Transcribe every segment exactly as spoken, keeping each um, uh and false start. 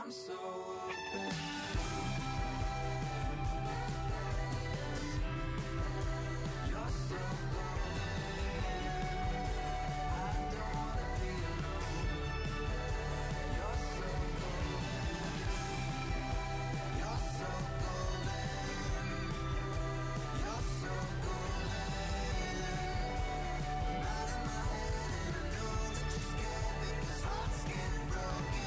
I'm so open. You're so golden. I don't wanna be alone. You're so golden. You're so golden. You're so golden. I'm out of my head and I know that you're scared because hearts getting broken.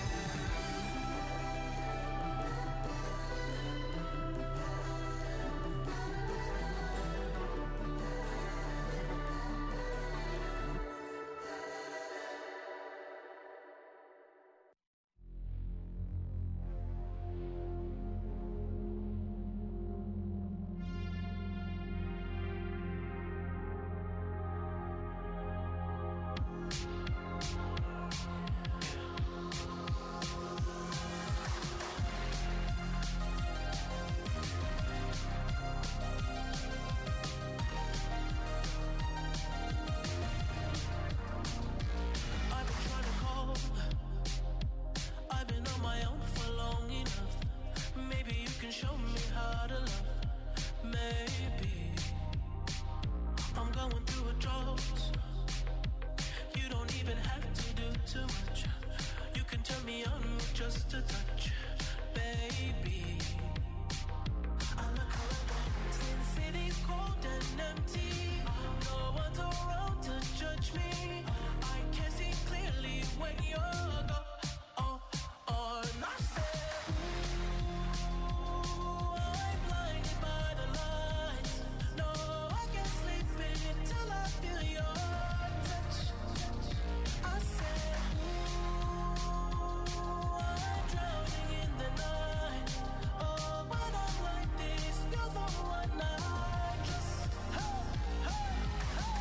I've been trying to call. I've been on my own for long enough. Maybe you can show me how to love. Maybe I'm going through a drought. You don't even have to do too much. You can turn me on with just a touch, baby. I look around since city's cold and empty. No one's around to judge me. I can see clearly when you're gone. Oh, oh, and I said, ooh, I'm blinded by the lights. No, I can't sleep until I feel your touch. I said, ooh, I'm drowning in the night. Oh, when I'm like this, you're the one I just, hey, hey, hey.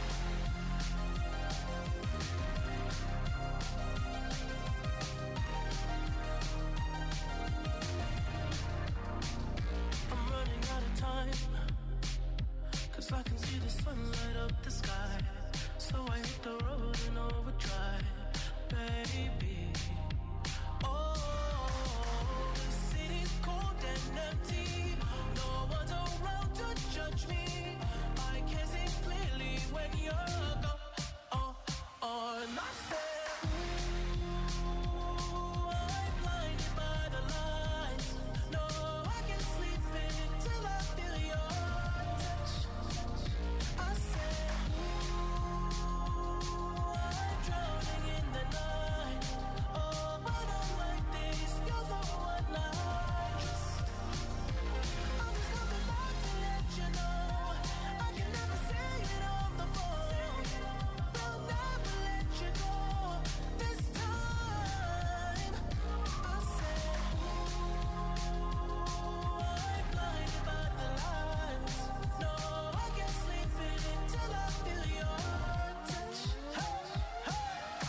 I'm running out of time, 'cause I can see the sun light up the sky. So I hit the road in overdrive, baby. Oh, the city's cold and empty. No one's around to judge me. I can see clearly when you're gone. Oh, oh, and I said, ooh, I'm blinded by the lights. No, I can't sleep until I feel your touch. I said, ooh, I'm drowning in the night. Oh, when I'm like this, you're the one I just. I'm just coming back to let you know I can never say it on the phone. They'll never let you go this time. I said, ooh, I'm blinded by the lights. No, I can't sleep until I feel your touch. Hey, hey,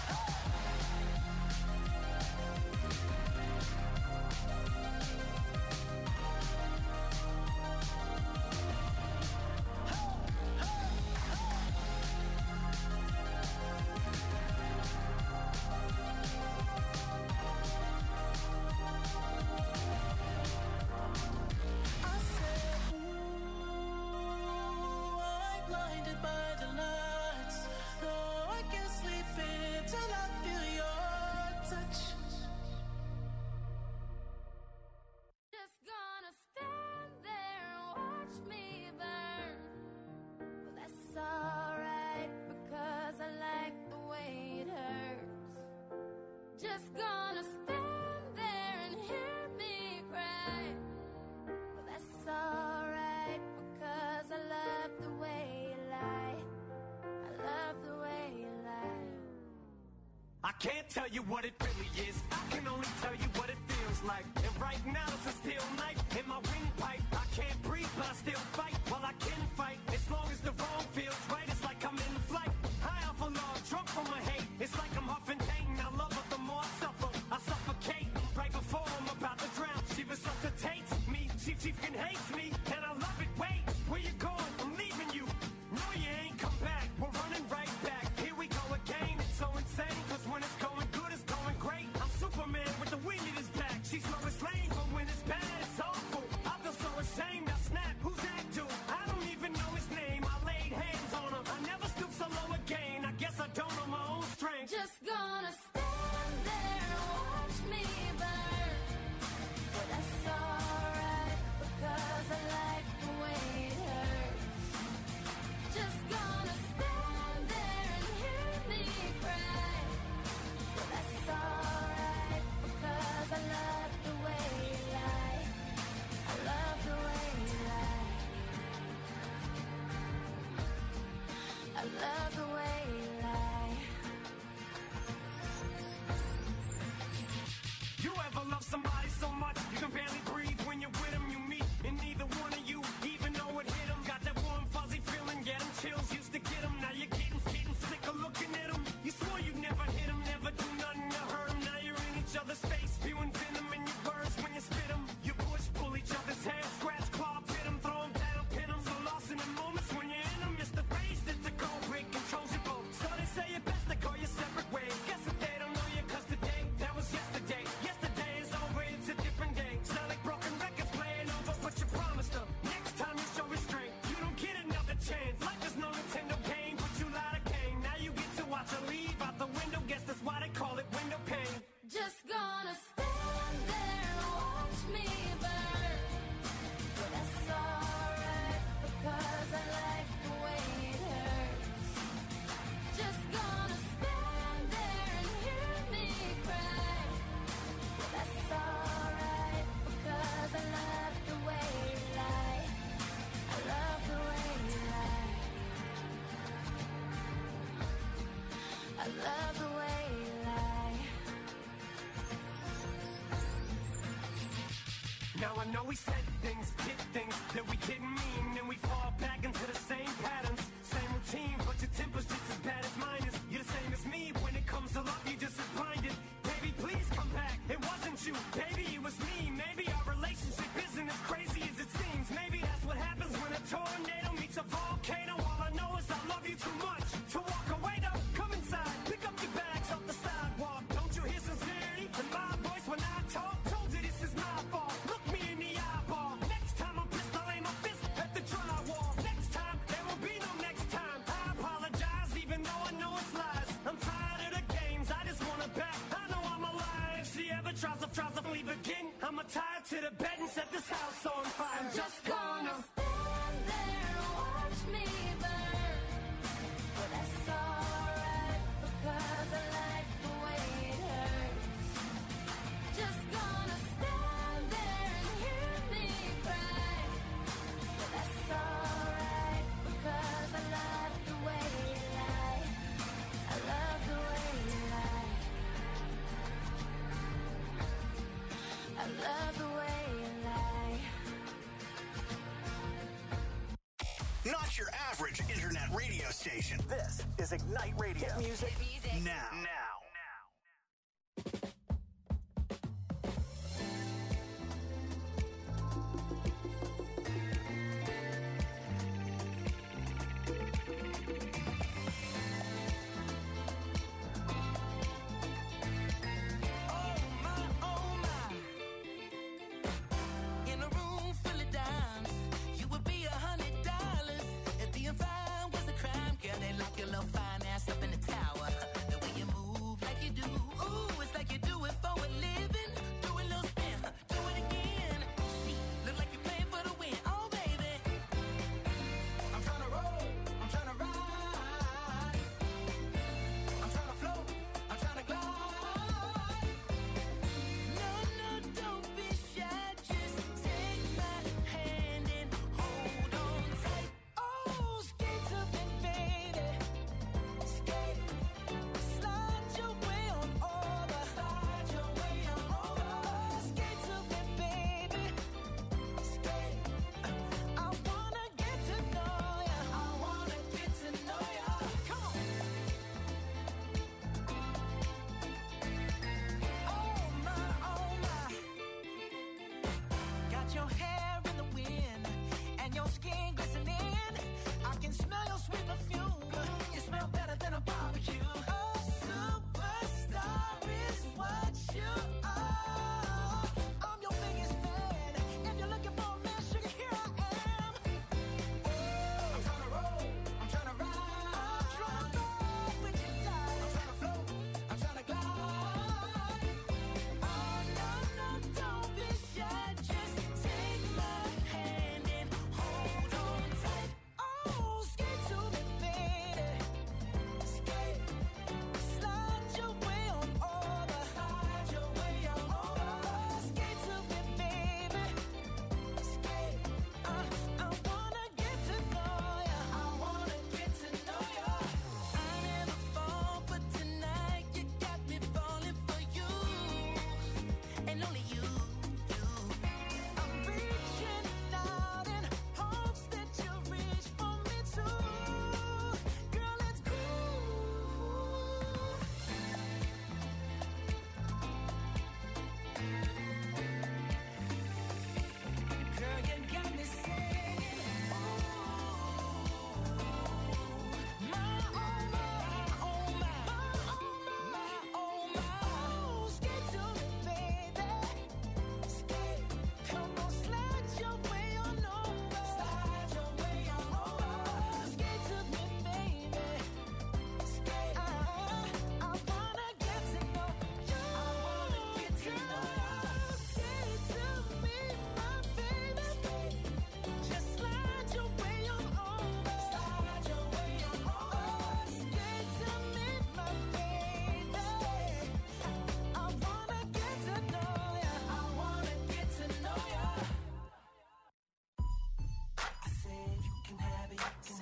I said, ooh, I'm blinded by the lights. No, I can't sleep until I feel your touch. Just gonna stand there and watch me burn. Well, that's alright because I like the way it hurts. Just gonna stand there and hear me cry. Well, that's alright because I love the way you lie. I love the way you lie. I can't tell you what it really is. I can only tell you what it feels like. And right now it's a steel knife in my windpipe. I can't breathe, but I still fight. Well, I can fight as long as the wrong feels right. It's like I'm in flight, high off of love, drunk from my hate. It's like I'm huffing pain. I love her the more I suffer. I suffocate right before I'm about to drown. She resuscitates me. She, she fucking hates me, and I love it. Wait, where you going? I'm leaving you. No, you ain't come back. We're running right back. Here we go again. It's so insane, 'cause when it's going good, it's going great. I'm Superman with the wind in his back. She love the way you lie. You ever love somebody so much you can barely breathe when you're with them? You meet and neither one of you even know it hit them. Got that warm fuzzy feeling, get them chills, used to get them. Now you're getting, getting sick of looking at them. You swore you'd never hit them, never do nothing to hurt them. Now you're in each other's face, spewing venom in your words when you spit them. You push, pull each other's hair, scratch, claw, pit them, throw them down, pin them. So lost in the moments when you're in them, it's the face that's the cold break, controls your boat. So they say it best to go your separate ways. Guess that they don't know you cause today, that was yesterday. Yesterday is over, it's a different day. Sound like broken records playing over, but you promised them. Next time you show restraint, you don't get another chance. Life is no Nintendo game, but you lied again. Now you get to watch her leave out the window, guess that's why they call it window pane. Just gonna stand there and watch me burn. But that's alright because I like the way it hurts. Just gonna stand there and hear me cry. But that's alright because I love the way you lie. I love the way you lie. I love the way you lie. Now I know we said things, did things that we didn't mean, and we fall back into the same patterns, same routine, but your temper's just as bad as mine is. You're the same as me, when it comes to love, you're just as blinded. Baby, please come back, it wasn't you, baby, it was me. Maybe our relationship isn't as crazy as it seems. Maybe that's what happens when a tornado meets a volcano. All I know is I love you too much to walk away. Though, come inside, pick up your bags off the sidewalk. Don't you hear sincerity in my voice when I talk? Told you this is my fault. Look me in the eyeball. Next time I'm pissed, I'll aim my fist at the drywall. Next time, there will be no next time. I apologize, even though I know it's lies. I'm tired of the games, I just wanna back. I know I'm alive. If she ever tries to, tries to leave again, I'ma tie her to the bed and set this house on fire. I'm just gonna stand there and watch me burn. But that's alright because I like the way it hurts. Just gonna stand there and hear me cry. But that's alright because I love the way you lie. I love the way you lie. I love the way you lie. Not your average internet radio station. This is Ignite Radio. Hit music, now. Now. In a room full of dimes, you would be a hundred dollars. If being fine was a crime, girl, they lock your little fine ass up in the tower. The way you move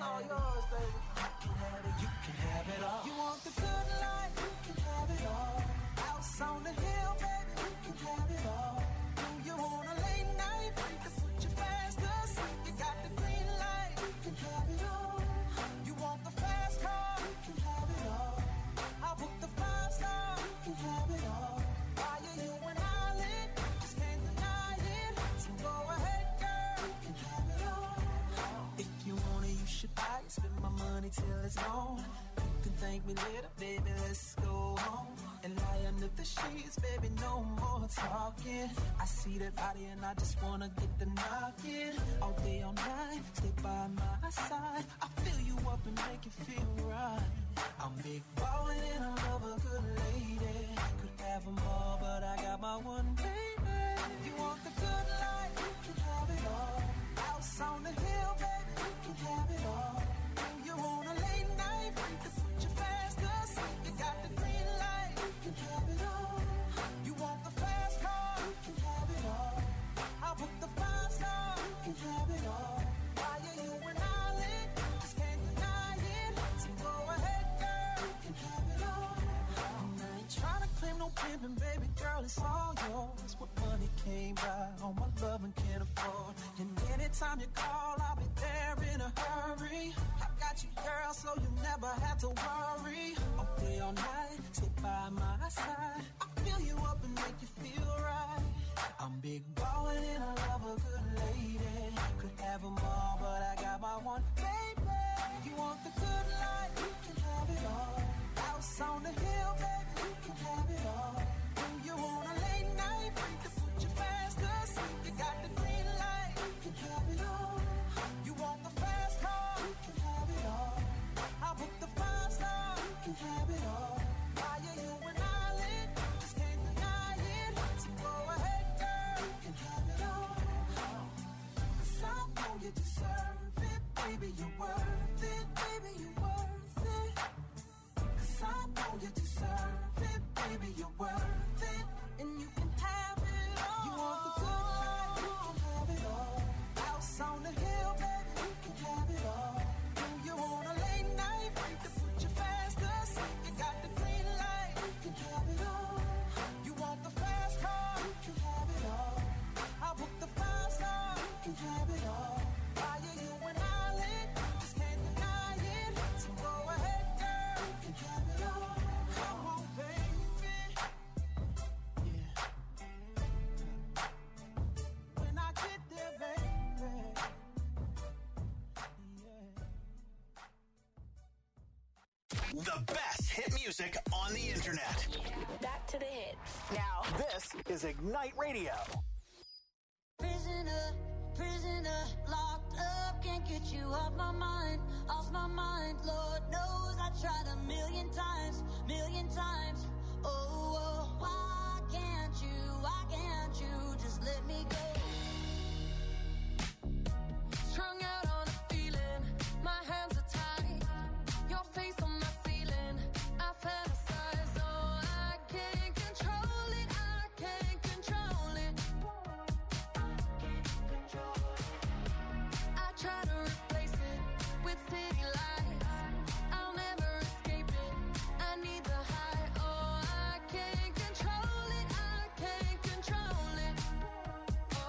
all yours, baby. You can have it, you can have it all. You want the good life, you can have it all. House on the hill, baby, you can have it all. Do you want a late night? To put you faster, you got the green light, you can have it all. You want the fast car, you can have it all. I'll book the five star, you can have it all. Why are you and I lit? Just can't deny it. So go ahead, girl, you can have it all. If you want it, you should buy it. Spend my money till it's gone. You can thank me later, baby, let's go home. And lie under the sheets, baby, no more talking. I see that body and I just wanna get the knocking. All day, all night, stay by my side. I fill you up and make you feel right. I'm big ballin' and I love a good lady. Could have them all, but I got my one baby. You want the good life, you can have it all. House on the hill, baby, you can have it all. You want a late night, to put you faster, you got the green light, you can have it all. You want the fast car, you can have it all. I'll book the five star, you can have it all. Why are you and I lit? Just can't deny it. So go ahead, girl, you can have it all. And I ain't trying to claim no pimpin', baby girl, it's all yours. What money came by, all my love and can't afford. And anytime you call, I'll be there in a hurry. I got you, girl, so you never have to worry. All day, all night, stay by my side. I fill you up and make you feel right. I'm big ballin' and I love a good lady. Could have them all, but I got my one baby. You want the good life, you can have it all. House on the hill, baby, you can have it all. When you want a late night, to put you faster, you got the green light, you can have it all. You want the fast car, you can have it all. I'll book the five star, you can have it all. Why are you and I lit? Just can't deny it. So go ahead, girl, you can have it all. 'Cause I know you deserve it, baby, you're worth it, baby, you're worth it. 'Cause I know you deserve it, baby, you're worth it. And you can have it all. You want the good life, you can have it all. House on the hill, baby, you can have it all. Do you want a late night, to put you faster, you got the green light, you can have it all. You want the fast car, you can have it all. I'll book the five star, you can have it all. Why are you and I lit? Just can't deny it. So go ahead, girl, you can have it all. Come on, baby. Yeah. When I get there, baby. Yeah. The best hit music on the internet. Back to the hits. Now, this is Ignite Radio. Prisoner, prisoner, locked up, can't get you off my mind, off my mind. Lord knows I tried a million times, million times. Oh, oh, why can't you, why can't you just let me go? Strung out on a feeling, my hands are tied. Your face on my ceiling, I fantasize. Oh, I can't control it, I can't control it. I try to replace it with city lights. I'll never escape it. I need the high. Oh, I can't control it, I can't control it. Oh,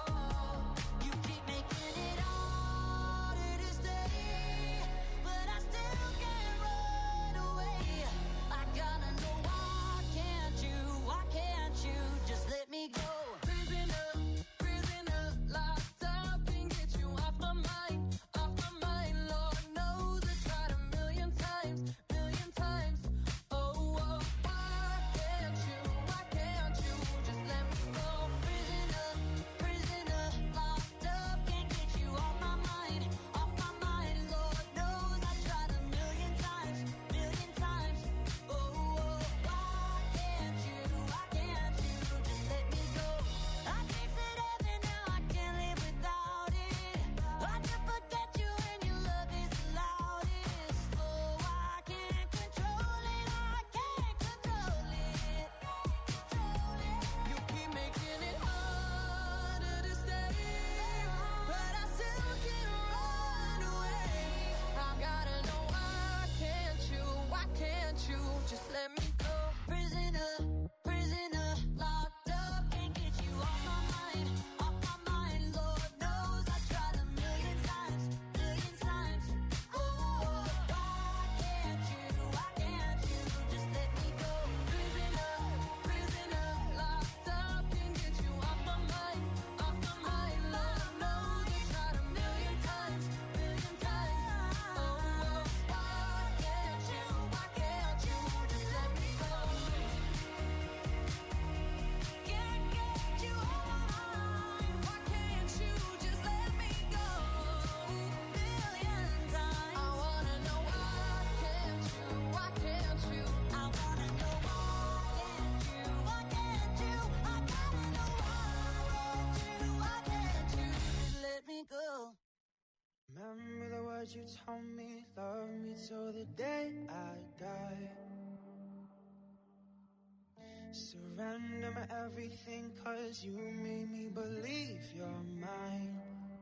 words you told me, love me till the day I die. Surrender my everything, cause you made me believe you're mine.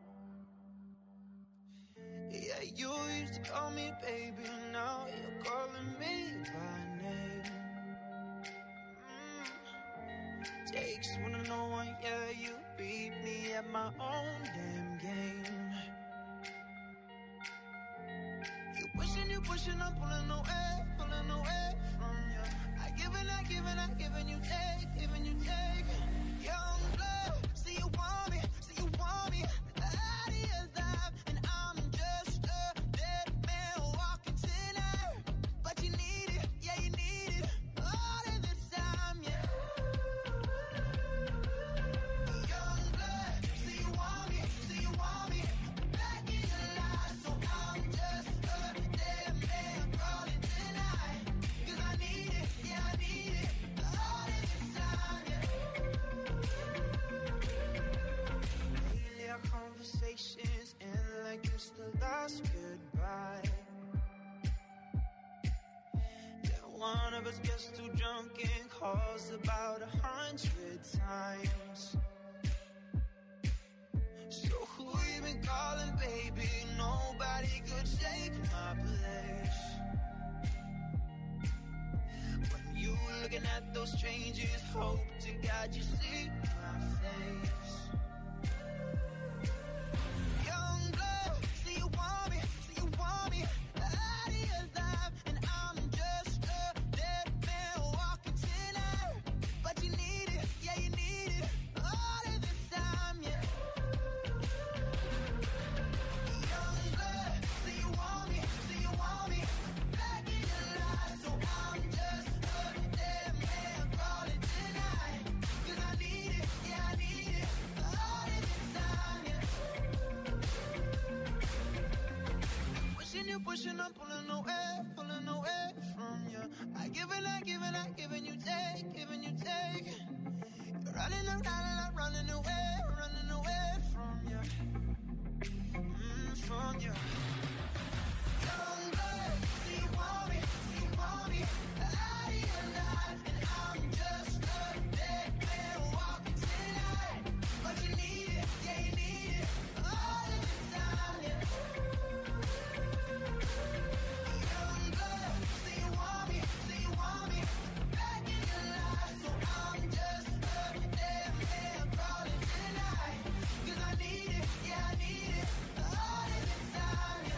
Yeah, you used to call me baby, now you're calling me by name. mm. Takes one to know one, yeah, you beat me at my own damn game. You pushing, you pushing, I'm pulling away, pulling away from you. I give and I give and I give and you take, giving you take. Young blood, see you want me, see you want me out of your life, and I'm just a dead man walking tonight. But you need it, yeah you need it, all of this time, yeah. Young blood, see you want me, see you want me back in your life, so I'm just a dead man calling tonight. Cause I need it, yeah I need it, all of this time, yeah. Lately our conversations end like it's the last goodbye. Then one of us gets too drunk and calls about a hundred times. So who you been calling, baby? Nobody could take my place. When you looking at those strangers, hope to God you see my face. Young blood, see you want me, see you want me out of your life, and I'm just a dead man walking tonight. But you need it, yeah you need it, all of this time, yeah. Young blood, see you want me, see you want me back in your life, so I'm just a dead man calling tonight. Cause I need it, yeah I need it, all of this time, yeah. Pushing you, pushing, I'm pulling away, pulling away from you. I give and I give and I give and you take, giving you take. You're running around and I'm running away, running away from you, mm, from you. Young blood, see you want me, see you want me out of your life, and I'm just a dead man walking tonight. But you need it, yeah you need it, all of this time, yeah. Young blood, see you want me, see you want me back in your life, so I'm just a dead man calling tonight. Cause I need it, yeah I need it, all of this time, yeah.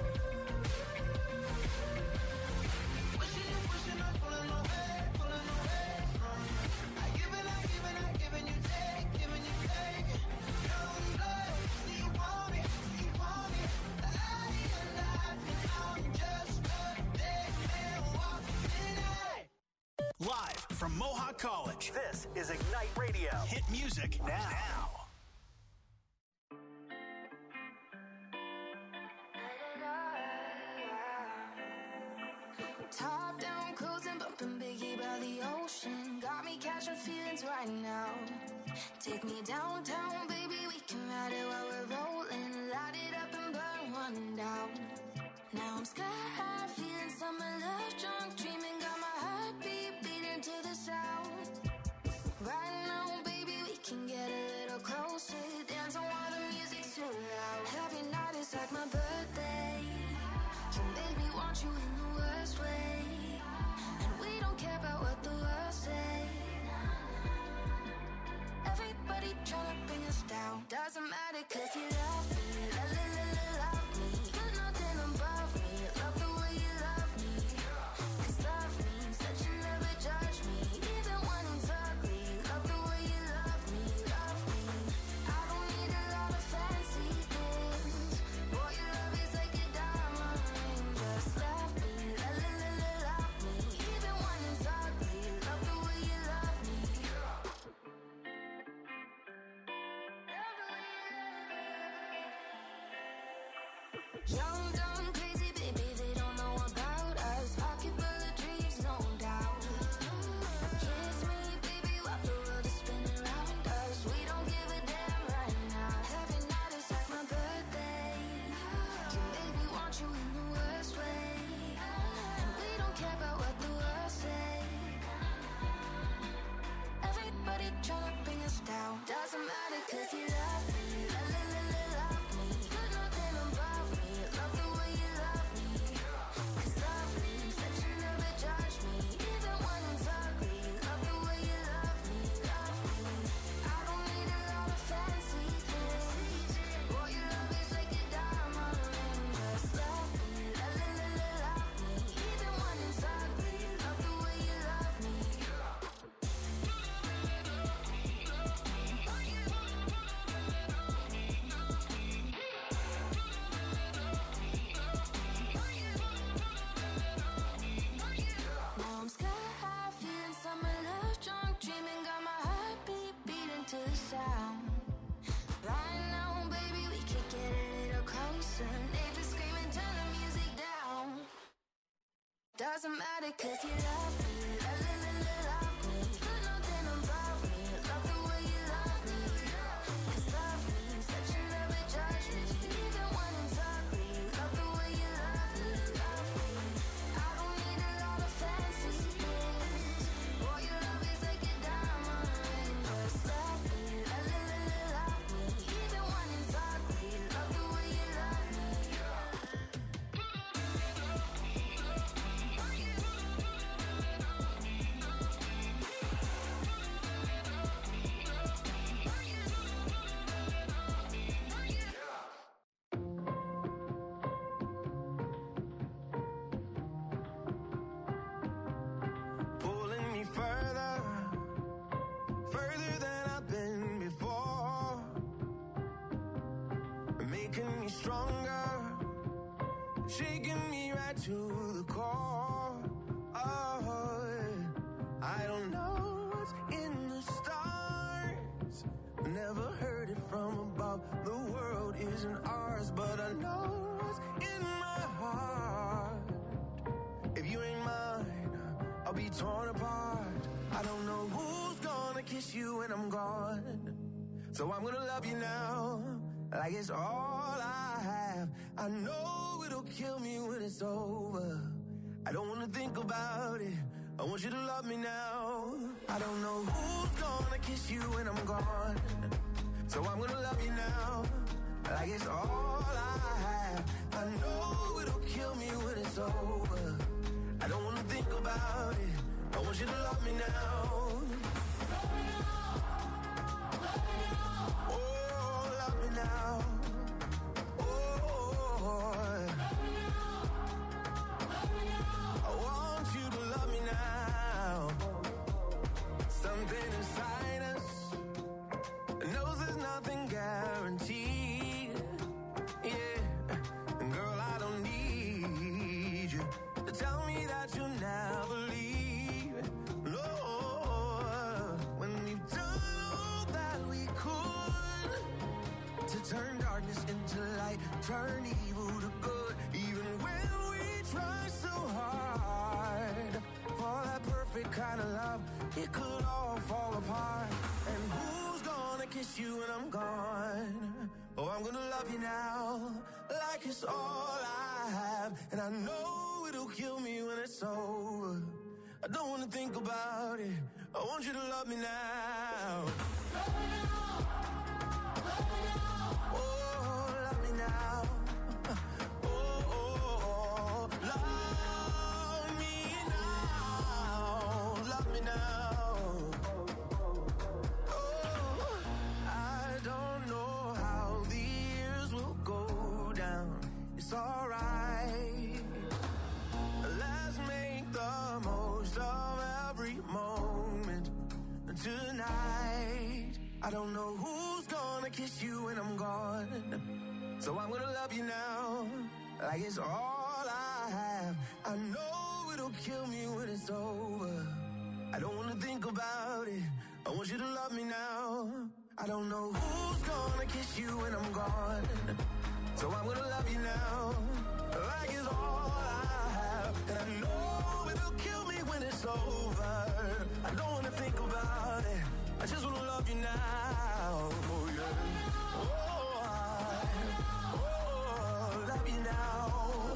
Pushing you, pushing, I'm pulling away, pulling away from you. I give and I give and I give and you take, giving you take. Young blood, see you want me, see you want me out of your life, and I'm just a dead man walking tonight. Live from Mohawk College, this is Ignite Radio. Hit music now. Top down, cruising, bumping Biggie by the ocean. Got me catching feelings right now. Take me downtown, baby, we can ride it while we're rolling. Light it up and burn one down. Now I'm sky high, feeling summer love drunk, dreaming, got my heartbeat beating to the sound. Right now, baby, we can get a little closer, dancing while the music's too loud. Every night is like my birthday. You make me want you in the worst way, and we don't care about what the world say. Everybody tryna bring us down. Doesn't matter cause you love me, la la la la love me. Put nothing above me, love the way you love me. Cause love means that you never judge me, even when it's ugly. Love the way you love me, love me. I don't need a lot of fancy things. Boy, your love is like a diamond ring. Just love me, la la la la love me. Even when it's ugly, love the way you love me. Young, dumb, crazy, baby, they don't know about us. Pocket full of dreams, no doubt. Kiss me, baby, while the world is spinning around us. We don't give a damn right now. Every night is like my birthday. You make me want you in the worst way, and we don't care about what the world say. Everybody tryna bring us down. Doesn't matter 'cause you love me, la la la la love me. You're nothing above me, love the way you love me. 'Cause love me, said you never judge me, even when it's ugly. Love the way you love me, love me. I don't need a lot of fancy things. What you love is like a diamond ring. Just love me, la la la la love me, even when it's ugly. Love the way you love me. Now I'm sky high, feeling summer love drunk, dreaming, got my heartbeat beating to the sound. Right now, baby, we could get a little closer. Neighbors screaming, turn the music down. Doesn't matter 'cause you love me, la la la la love me. You're nothing above me, love the way you love me. 'Cause love me, said you never judge me, even when it's ugly. Love the way you love me, love me. I don't need a lot of fancy things. What you love is like a diamond ring. Just love me, la la la la love me, even when it's ugly. Love the way you love me. Pulling me further, further than I've been before, making me stronger, shaking me right to the core. Oh, I don't know what's in the stars, never heard it from above. The world isn't ours, but I know what's in my heart. If you ain't mine, I'll be torn apart. I don't know who's gonna kiss you when I'm gone, so I'm gonna love you now, like it's all I have. I know it'll kill me when it's over. I don't wanna think about it, I want you to love me now. I don't know who's gonna kiss you when I'm gone, so I'm gonna love you now, like it's all I have. I know it'll kill me when it's over. I don't wanna think about it, I want you to love me now. Oh, love me now. Oh, I want you to love me now. Something inside us knows there's nothing guaranteed. Yeah, and girl, I don't need you to tell me that you'll never leave. No, when we've done all that we could to turn darkness into light, turn evil to good, even when we try so hard for that perfect kind of love, it could all fall apart. And who's gonna kiss you when I'm gone? Oh, I'm gonna love you now, like it's all I have. And I know it'll kill me when it's over. I don't wanna think about it, I want you to love me now. Oh, love me now. Oh, oh, love me now. Love me now. Oh, I don't know how the years will go down. It's alright. Let's make the most of every moment tonight. I don't know who's gonna kiss you when I'm gone, so I'm gonna love you now, like it's all I have. I know it'll kill me when it's over. I don't wanna think about it, I want you to love me now. I don't know who's gonna kiss you when I'm gone, so I'm gonna love you now, like it's all I have. And I know it'll kill me when it's over. I don't wanna think about it, I just wanna love you now. Oh yeah. Oh, I, oh, love you now.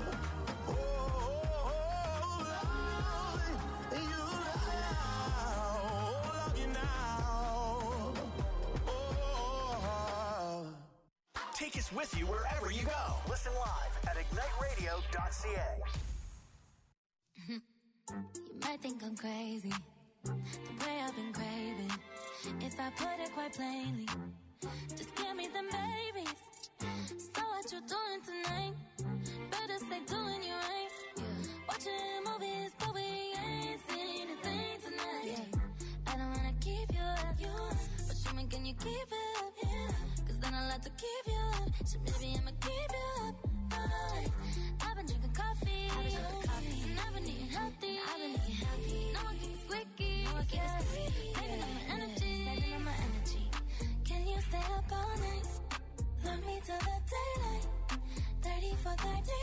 It's with you wherever you go. Listen live at ignite radio dot c a. You might think I'm crazy, the way I've been craving. If I put it quite plainly, just give me them babies. So what you doing tonight? Better stay doing you right. Watching movies, but we ain't seen a thing tonight. Yeah. I don't wanna keep you up, you up. But show me, can you keep it up? Yeah. Cause then I'll have to keep you up. So maybe I'ma keep you up. Alright. I've been drinking coffee, I've been drinking coffee. And I've been eating healthy, I've been eating healthy. No one keeps squeaky, no one keeps squeaky. Saving up my energy, saving up my energy. Can you stay up all night? Love me till the daylight. thirty for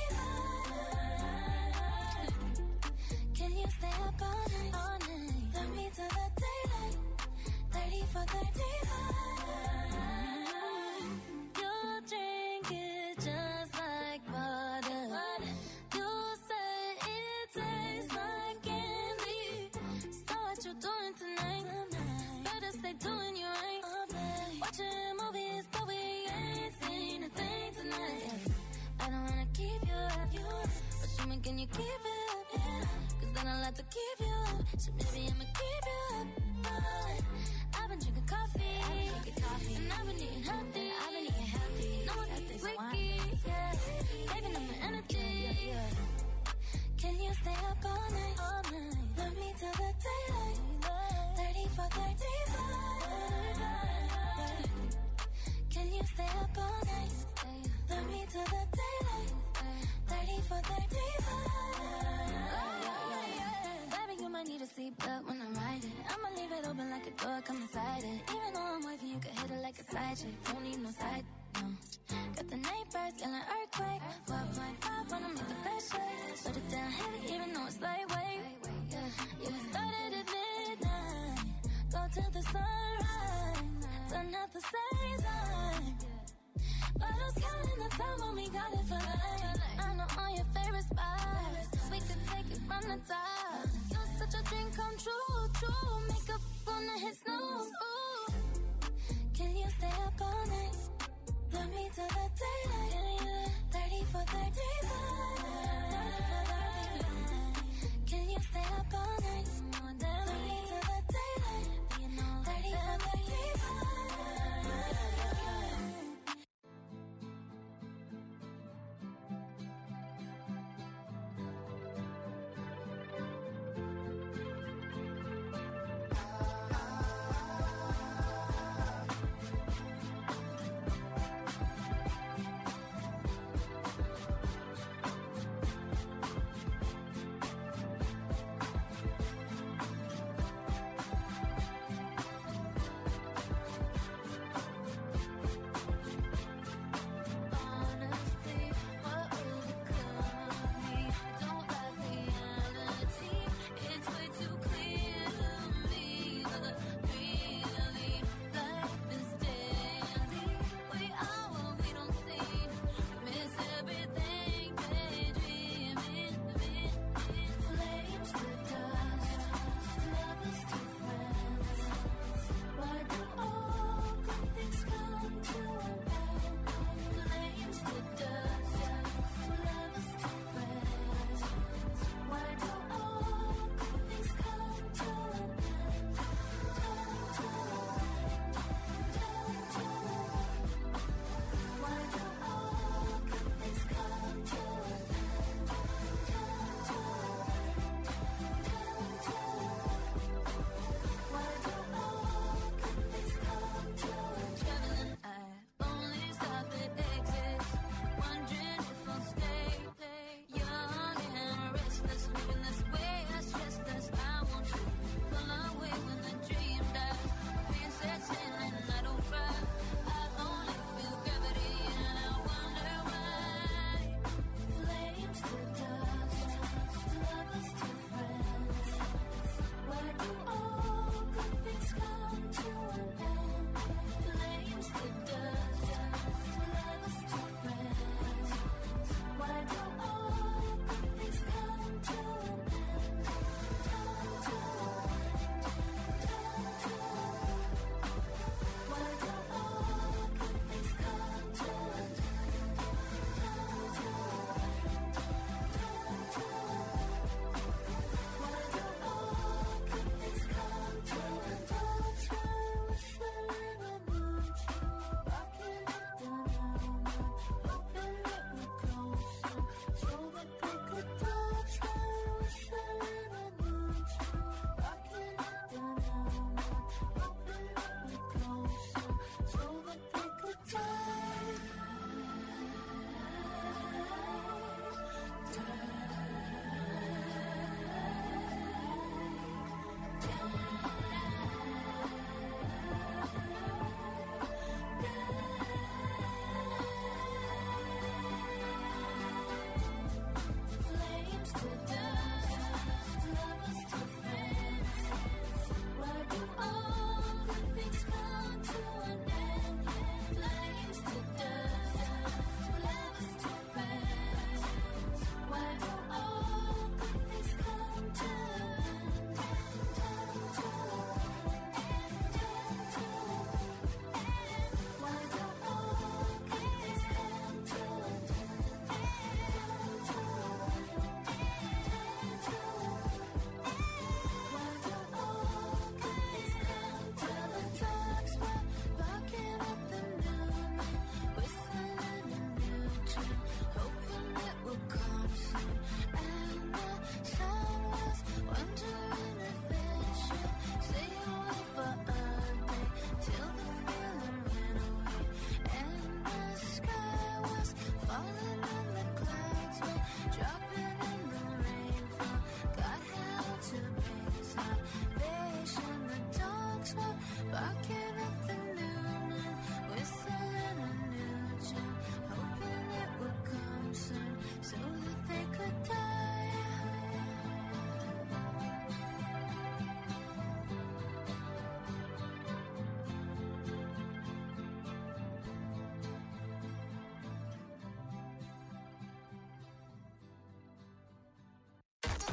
thirty-five. Can you stay up all night? All night. Love me till the daylight. thirty for thirty-five. You drink it just like water. You say it tastes like candy. So what you doing tonight? Better stay doing you right. Watching movies, but we ain't seen a thing tonight. I don't wanna keep you up, you up. But show me, can you keep it up? Yeah. Cause then I'll have to keep you up. So maybe I'ma keep you up. Alright. I've been drinking coffee, I've been drinking coffee. And I've been eating healthy, I've been eating healthy. No one keeps squeaky, yeah. Saving up my energy, yeah, yeah. Can you stay up all night? All night. Love me till the daylight. thirty for thirty-five. Can you stay up all night? Love me till the daylight. thirty for thirty-five. Baby, you might need a seatbelt when I'm riding. I'ma leave it open like a door, come inside it. Even though I'm wifey, you can hit it like a side chick. Don't need no side, no. Got the neighbors, yelling earthquake. four point five wanna make the best shake. Put it down heavy, even though it's lightweight. Yeah, yeah, we started at midnight. Go till the sunrise. Done at the same time. Bottles counting the time when we got it for life. I know all your favorite spots. We could take it from the top. You're such a dream come true, true. Makeup on the hit snooze. Ooh. Can you stay up all night? Love me till the daylight. thirty for thirty-five. Can you stay up all night? Love me till the daylight. thirty for thirty-five.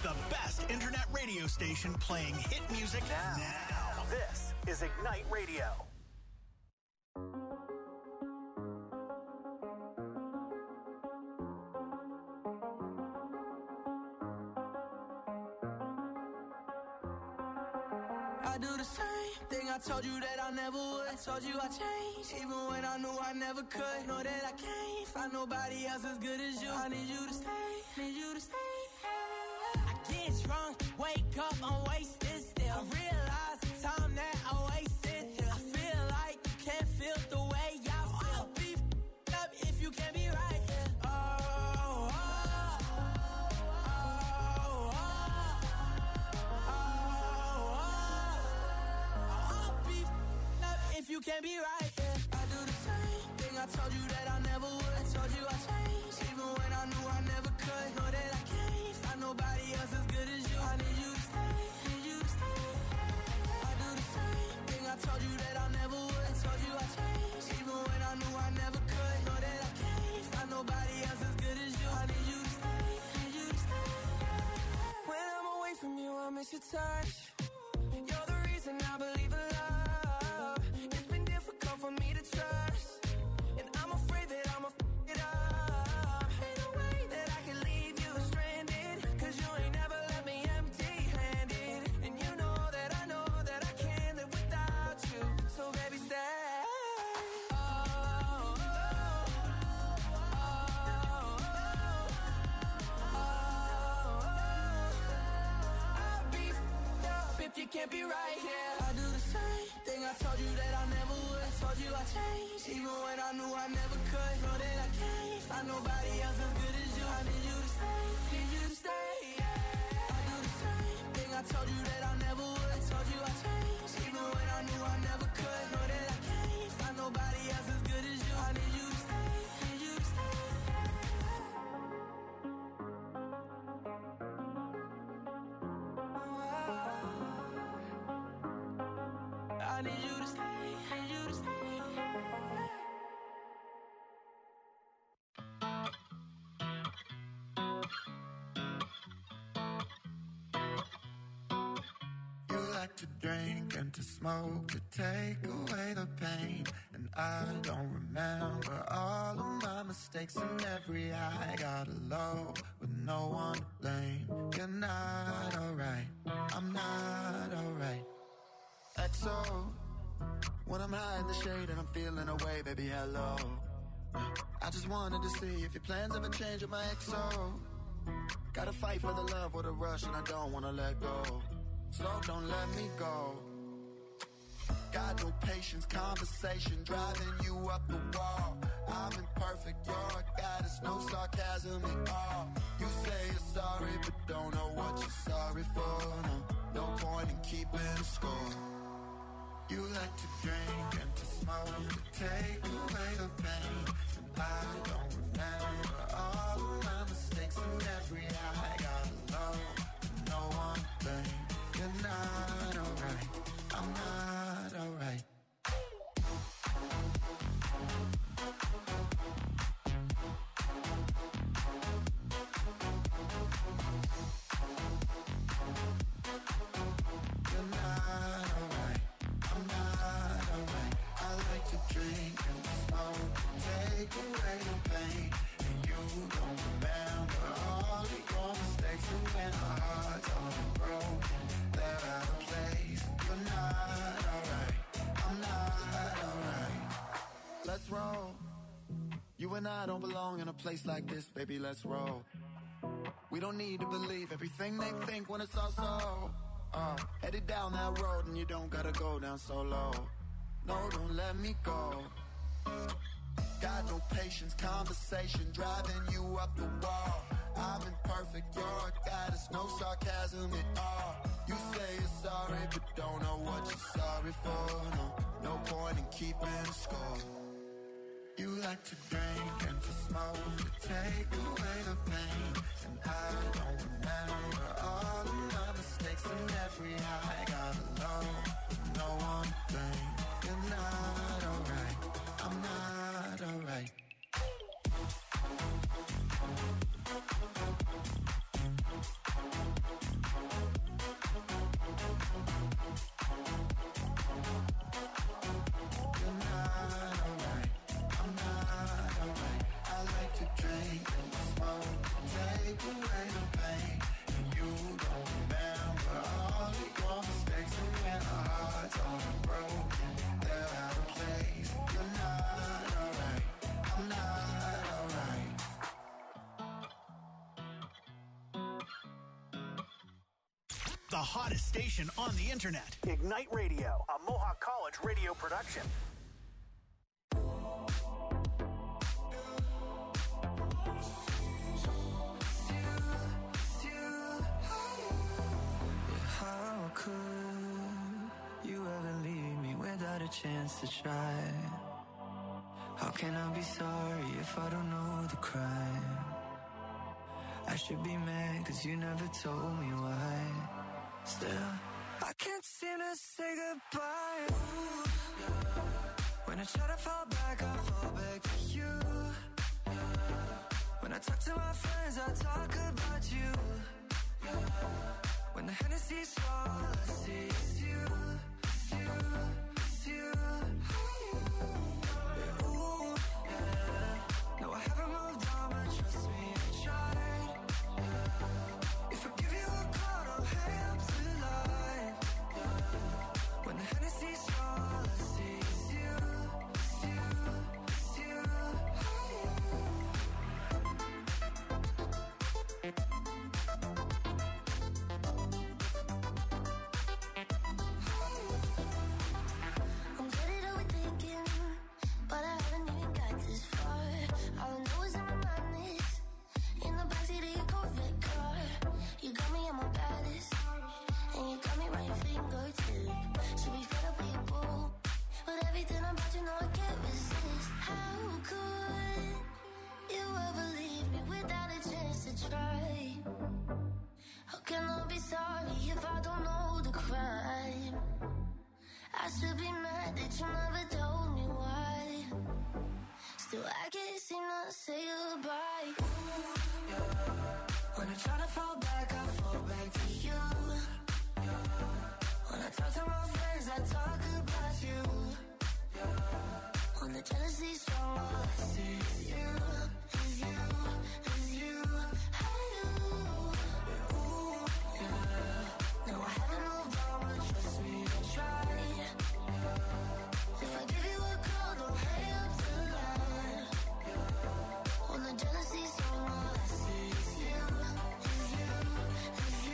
The best internet radio station playing hit music now. now. This is Ignite Radio. I do the same thing I told you that I never would. I told you I changed, even when I knew I never could. Know that I can't find nobody else as good as you. I need you to stay, need you to stay. I get drunk, wake up, I'm wasted still. I realize the time that I wasted here. I feel like you can't feel the way I feel. I'll be f***ed up if you can't be right here. Oh, oh, oh, oh, oh, oh. I'll be f***ed up if you can't be right here. I do the same thing I told you that I never would. I told you I changed, even when I knew I never could. Know that I can't find nobody else as good as you. I need you to stay, need you to stay. I do the same thing I told you that I never would. I told you I changed, even when I knew I never could. Know that I can't find nobody else as good as you. I need you to stay, need you to stay. When I'm away from you, I miss your touch. You're the reason I believe in love. It's been difficult for me to trust, and I'm afraid that I'ma f*** it up. Ain't no way that I can leave you stranded, cause you ain't never left me empty-handed. And you know that I know that I can't live without you. So baby, stay. Oh, oh, oh, oh, oh. I'll be f***ed up if you can't be right here. I do the same thing I told you that I never would. I told you I changed, even when I knew I never could. Know that I can't find nobody else as good as you. I need you to stay, need you to stay. I do the same thing I told you that I never would. I told you I changed, even when I knew I never could. Know that I can't find nobody else as good as you. I need you to stay, need you to stay. I need you to stay, need you to stay. You like to drink and to smoke to take away the pain. And I don't remember all of my mistakes, and every high got a low with no one to blame. You're not alright, I'm not alright. X O, when I'm high in the shade and I'm feeling away, baby, hello. I just wanted to see if your plans ever change with my X O. Gotta fight for the love with a rush, and I don't wanna let go. So don't let me go. Got no patience, conversation driving you up the wall. I'm imperfect, you're a goddess, no sarcasm at all. You say you're sorry, but don't know what you're sorry for. No, no point in keeping score. You like to drink and to smoke to take away the pain. And I don't remember all of my mistakes, and every high got low, no one to blame. You're not alright, I'm not alright. You're not alright, I'm not alright. I like to drink and smoke, take away the pain. And you don't remember all of your mistakes, and when our hearts are broken, they're out of place. You're not alright, I'm not alright. Let's roll. You and I don't belong in a place like this, baby, let's roll. We don't need to believe everything they think when it's all so. Uh, headed down that road and you don't gotta go down so low. No, don't let me go. Got no patience, conversation driving you up the wall. I'm imperfect, you're a goddess, no sarcasm at all. You say you're sorry, but don't know what you're sorry for. No, no point in keeping score. You like to drink and to smoke to take away the pain. And I don't remember all of my mistakes, and every high got a low, no one to blame. You're not alright, I'm not alright. The hottest station on the internet. Ignite Radio, a Mohawk College radio production. How could you ever leave me without a chance to try? How can I be sorry if I don't know the crime? I should be mad cause you never told me why. Still, I can't seem to say goodbye. Ooh, yeah. When I try to fall back, I fall back to you. Yeah. When I talk to my friends, I talk about you. Yeah. When the Hennessy's strong, all I see is you, it's you, it's you. Yeah, ooh, yeah. No, I haven't moved on, but trust me, I tried. Yeah. If I give you a call, don't hang up the line. Yeah. When the Hennessy's strong, all I see is you, it's you, it's you. I'm good at overthinking, but I haven't even got this far. All I know is I'm madness in the backseat of your Corvette car. You got me at my baddest, and you got me right your fingertip. Should be fed up with your boo, but everything about you know I can't resist. How could you ever leave me without a chance to try? How can I be sorry if I don't know the crime? I should be mad that you never told me why. Still, I can't seem to say goodbye. Ooh, yeah. When I try to fall back, I fall back to you. Yeah. When I talk to my friends, I talk about you. Yeah. When the jealousy's strong, all I see is you, is you, is you. Hey, you. Ooh, yeah. No, I haven't moved on, but trust me, I tried. If I give you a call, don't hang up the line. When the jealousy's strong, all I see is you, is you, is you.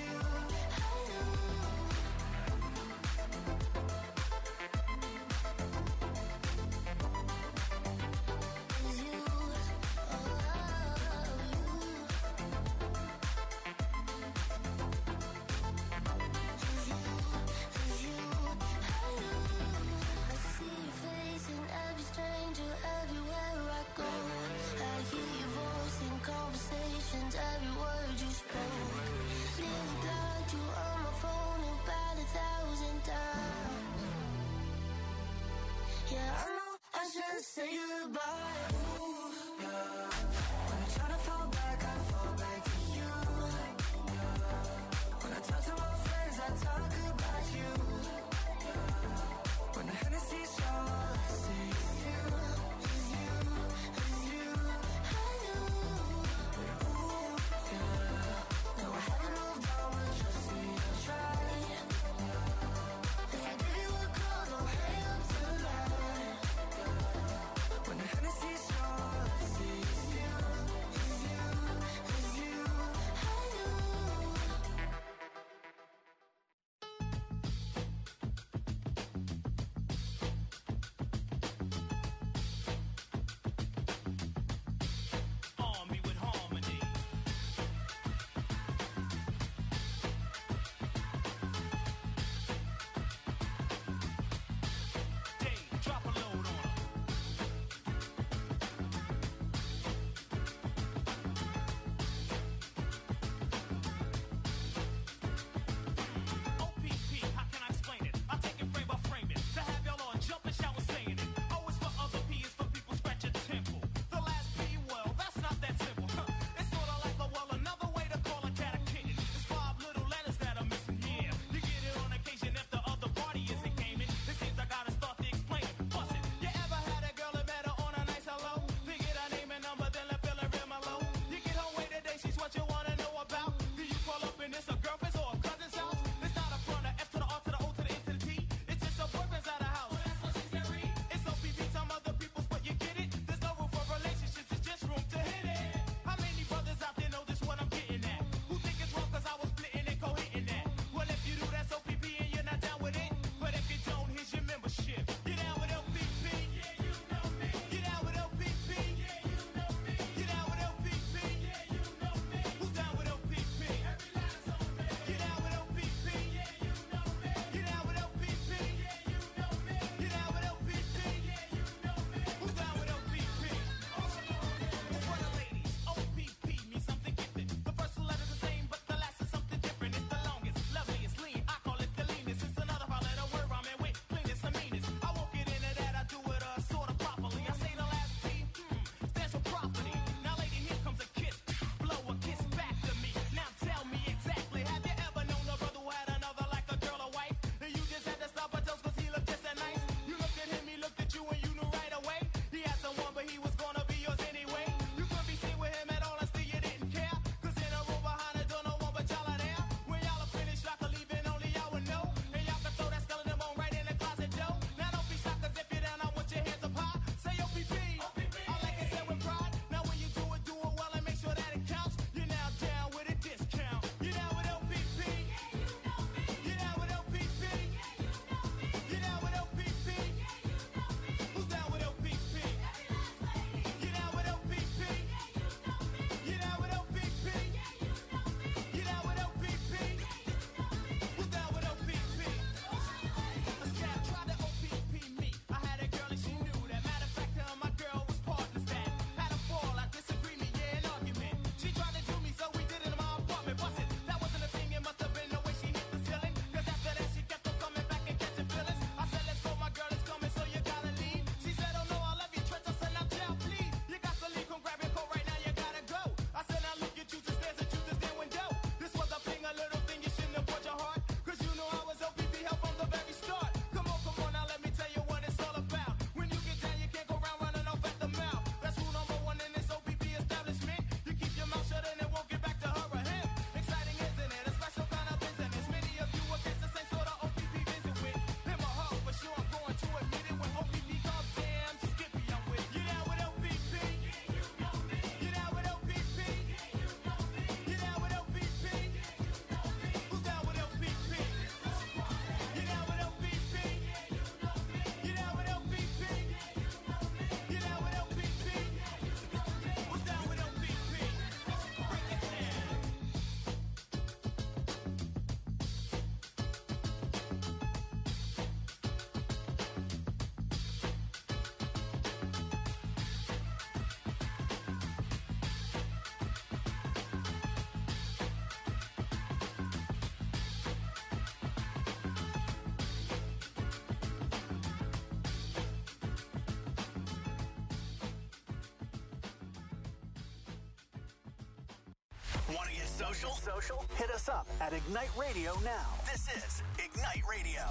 Want to get social? Social? Hit us up at Ignite Radio now. This is Ignite Radio.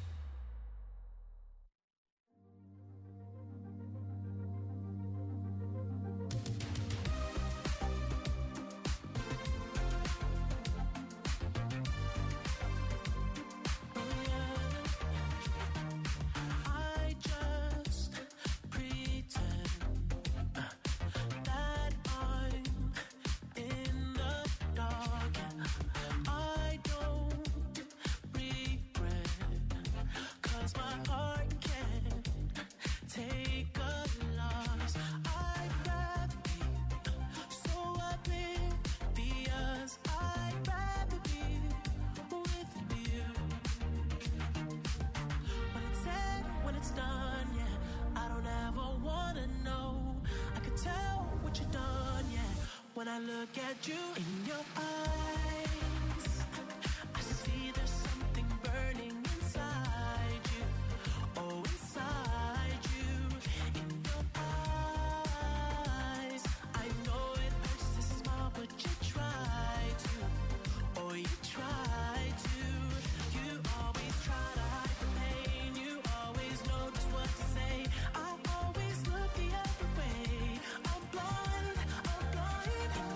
When I look at you in your eyes, I see there's something burning inside you. Oh, inside you, in your eyes. I know it hurts to smile, but you try to. Oh, you try to. You always try to hide the pain. You always know just what to say. I always look the other way. I'm blind, I'm blind.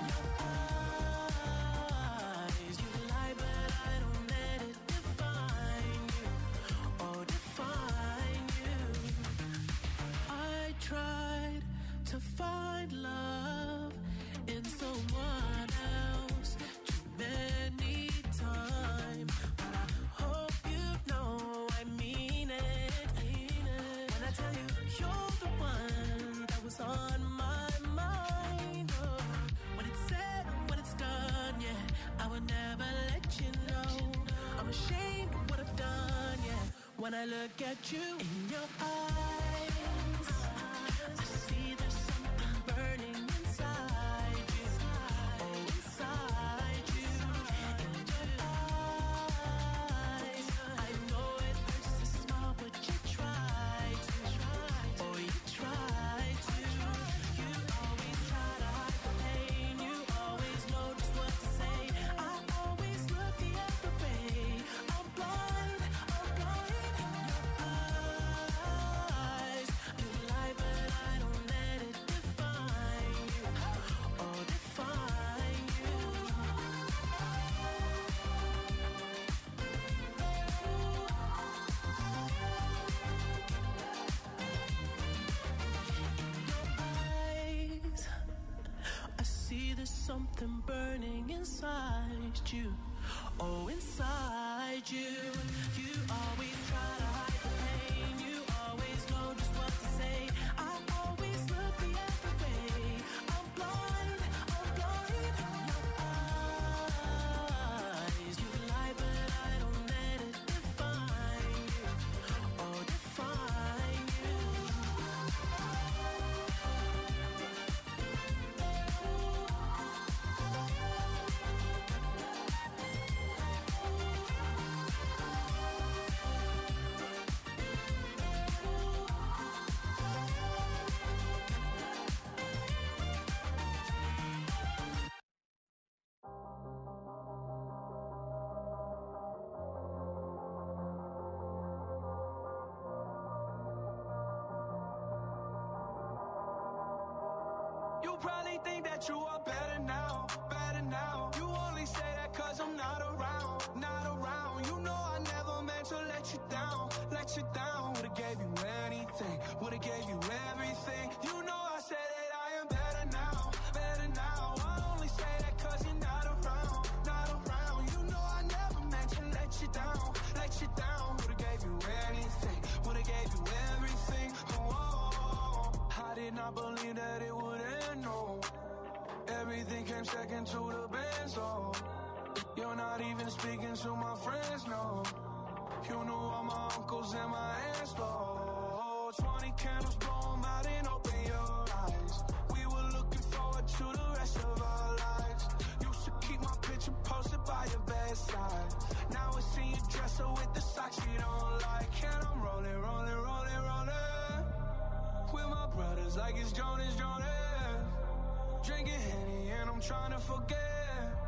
To find love in someone else too many times, but I hope you know I mean it, mean it. When I tell you you're the one that was on my mind, oh. When it's said, when it's done, yeah, I would never let you know. I'm ashamed of what I've done, yeah. When I look at you in your eyes, I see there's something burning inside you. Oh, inside you. In your eyes, I know it hurts to smile, but you try to. Oh, you try to. You always try to hide the pain. You always know just what to say. I always look the other way. I'm blind, I'm blind. In your eyes, you lie, but I don't let it define you. Oh, define you. In your eyes, I see there's something burning inside you. Oh, inside you. You always try to hide the pain. You always know just what to say. I always look the other way. I'm blind, I'm blind. In your eyes, you lie, but I don't let it define you. Oh, define you. You probably think that you are better now, better now. You only say that cause I'm not around, not around. You know I never meant to let you down, let you down. Would've gave you anything, would've gave you everything. You know I said that I am better now, better now. I only say that cause you're not around, not around. You know I never meant to let you down, let you down. Would've gave you anything, would've gave you everything. Oh, oh, oh. I did not believe that it would end, no. Everything came second to the benzo. You're not even speaking to my friends, no. You knew all my uncles and my aunts, though. Twenty candles, blow 'em out and open your eyes. We were looking forward to the rest of our lives. Used to keep my picture posted by your bedside. Now it's in your dresser with the socks you don't like. And I'm rolling, rolling, rolling, rolling with my brothers like it's Jonas, Jonas. Drinking Henny and I'm trying to forget.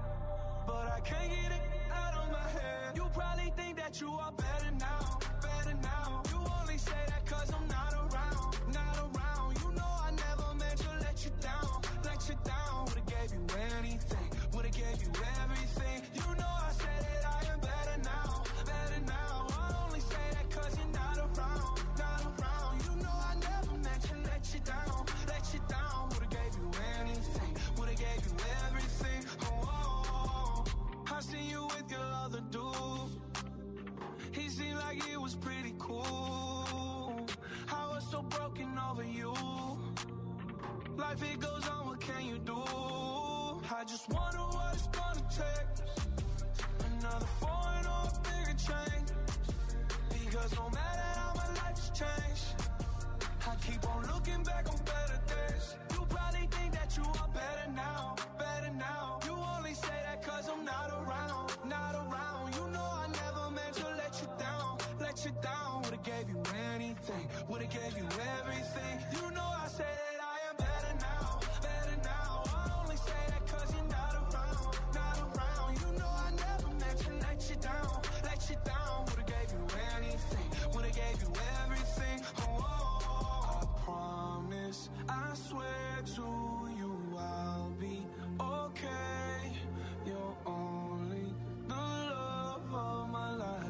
but I can't get it out of my head. You probably think that you are better now, better now. You only say that cause I'm not around, not around. You know I never meant to let you down, let you down. Would've gave you anything, would've gave you everything. You know I said that I am better now, better now. I only say that cause you're not around, not around. You know I never meant to let you down, let you down. Would've gave you anything, would've gave you everything. Oh, oh, oh. I seen you with your other dude. He seemed like he was pretty cool. I was so broken over you. Life it goes on, what can you do? I just wonder what it's gonna take. Another foreign or a bigger change. Because no matter how my life has changed, I keep on looking back on better days. You probably think that you are better now, better now. You only say that cause I'm not around, not around. You know I never meant to let you down, let you down. Would've gave you anything, would've gave you everything. You know I said that I am better now, better now. I only say that cause you're not around, not around. You know I never meant to let you down, let you down. Would've gave you anything, would've gave you everything. Oh, oh, oh. I promise, I swear to you I'll be okay. You're only the love of my life.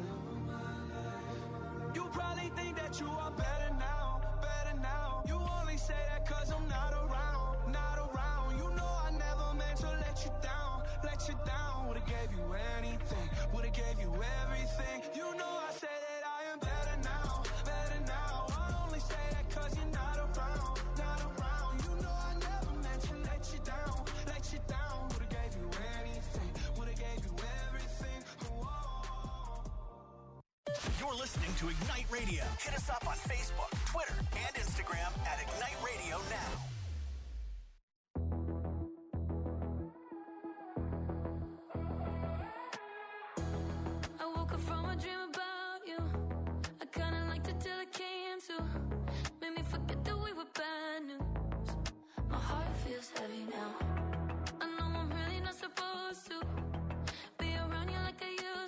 You probably think that you are better now, better now. You only say that cause I'm not around, not around. You know I never meant to let you down, let you down. Would've gave you anything, would've gave you everything. You know I say that I am better now, better now. I only say that cause you're not around, not around. You know I never meant to let you down, let you down. Would've gave you anything, would've gave you everything. Oh, oh, oh. You're listening to Ignite Radio. Hit us up on Facebook, Twitter, and Instagram at Ignite Radio Now. I woke up from a dream about you. I kinda liked it till it came to. Made me forget that we were bad news. My heart feels heavy now. I know I'm really not supposed to be around you like I